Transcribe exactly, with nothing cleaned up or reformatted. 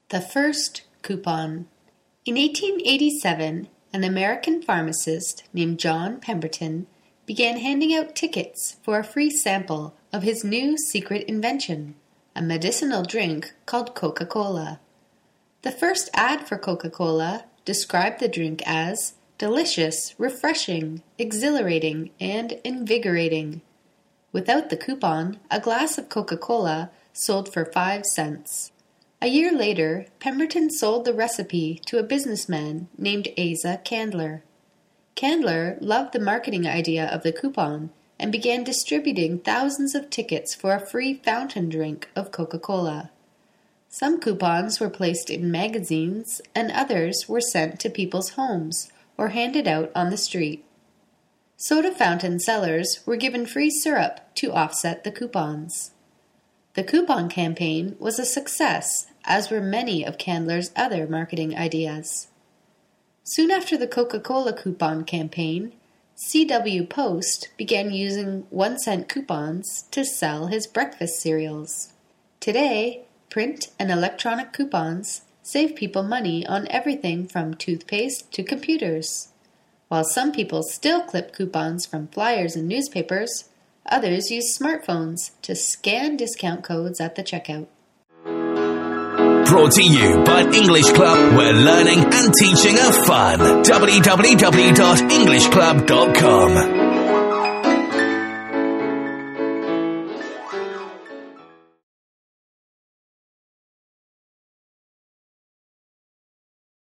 The first coupon. In eighteen eighty-seven, an American pharmacist named John Pemberton began handing out tickets for a free sample of his new secret invention, a medicinal drink called Coca-Cola. The first ad for Coca-Cola described the drink as delicious, refreshing, exhilarating, and invigorating. Without the coupon, a glass of Coca-Cola sold for five cents. A year later, Pemberton sold the recipe to a businessman named Asa Candler. Candler loved the marketing idea of the coupon and began distributing thousands of tickets for a free fountain drink of Coca-Cola. Some coupons were placed in magazines and others were sent to people's homes or handed out on the street. Soda fountain sellers were given free syrup to offset the coupons. The coupon campaign was a success, as were many of Candler's other marketing ideas. Soon after the Coca-Cola coupon campaign, C W Post began using one-cent coupons to sell his breakfast cereals. Today, print and electronic coupons save people money on everything from toothpaste to computers. While some people still clip coupons from flyers and newspapers, others use smartphones to scan discount codes at the checkout. Brought to you by English Club, where learning and teaching are fun. w w w dot english club dot com